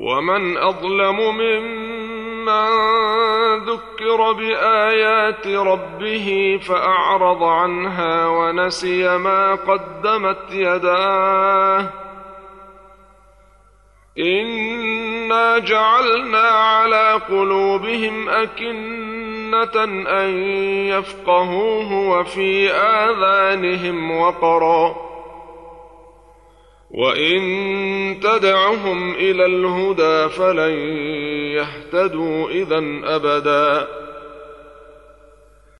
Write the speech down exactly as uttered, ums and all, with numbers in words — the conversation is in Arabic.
ومن أظلم ممن ذكر بآيات ربه فأعرض عنها ونسي ما قدمت يداه إنا جعلنا على قلوبهم أكنة أن يفقهوه وفي آذانهم وقرا وإن تدعهم إلى الهدى فلن يهتدوا إذن أبدا